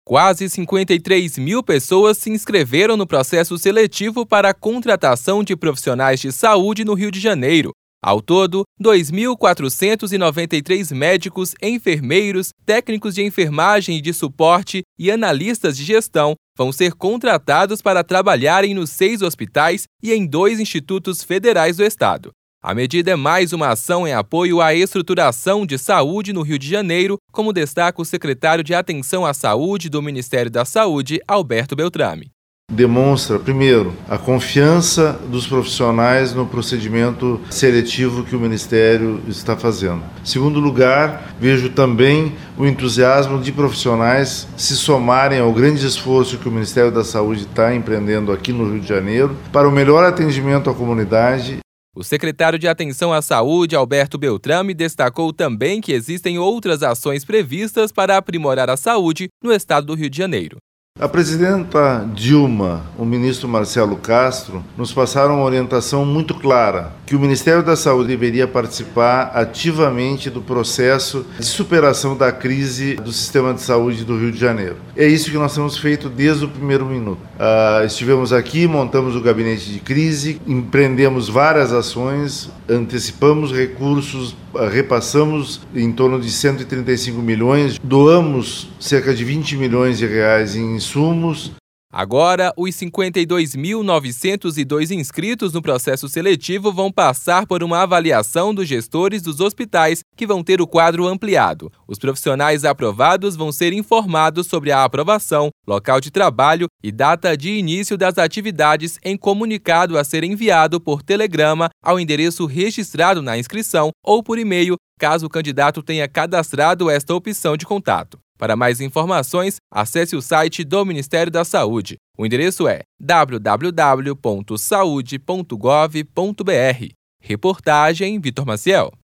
Quase 53 mil pessoas se inscreveram no processo seletivo para a contratação de profissionais de saúde no Rio de Janeiro. Ao todo, 2.493 médicos, enfermeiros, técnicos de enfermagem e de suporte e analistas de gestão vão ser contratados para trabalharem nos 6 hospitais e em 2 institutos federais do estado. A medida é mais uma ação em apoio à estruturação de saúde no Rio de Janeiro, como destaca o secretário de Atenção à Saúde do Ministério da Saúde, Alberto Beltrame. Demonstra, primeiro, a confiança dos profissionais no procedimento seletivo que o Ministério está fazendo. Segundo lugar, vejo também o entusiasmo de profissionais se somarem ao grande esforço que o Ministério da Saúde está empreendendo aqui no Rio de Janeiro para o melhor atendimento à comunidade. O secretário de Atenção à Saúde, Alberto Beltrame, destacou também que existem outras ações previstas para aprimorar a saúde no estado do Rio de Janeiro. A presidenta Dilma, o ministro Marcelo Castro, nos passaram uma orientação muito clara, que o Ministério da Saúde deveria participar ativamente do processo de superação da crise do sistema de saúde do Rio de Janeiro. É isso que nós temos feito desde o primeiro minuto. Estivemos aqui, montamos o gabinete de crise, empreendemos várias ações, antecipamos recursos, repassamos em torno de 135 milhões, doamos cerca de 20 milhões de reais em insumos. Agora, os 52.902 inscritos no processo seletivo vão passar por uma avaliação dos gestores dos hospitais, que vão ter o quadro ampliado. Os profissionais aprovados vão ser informados sobre a aprovação, local de trabalho e data de início das atividades em comunicado a ser enviado por telegrama ao endereço registrado na inscrição ou por e-mail, caso o candidato tenha cadastrado esta opção de contato. Para mais informações, acesse o site do Ministério da Saúde. O endereço é www.saude.gov.br. Reportagem Vitor Maciel.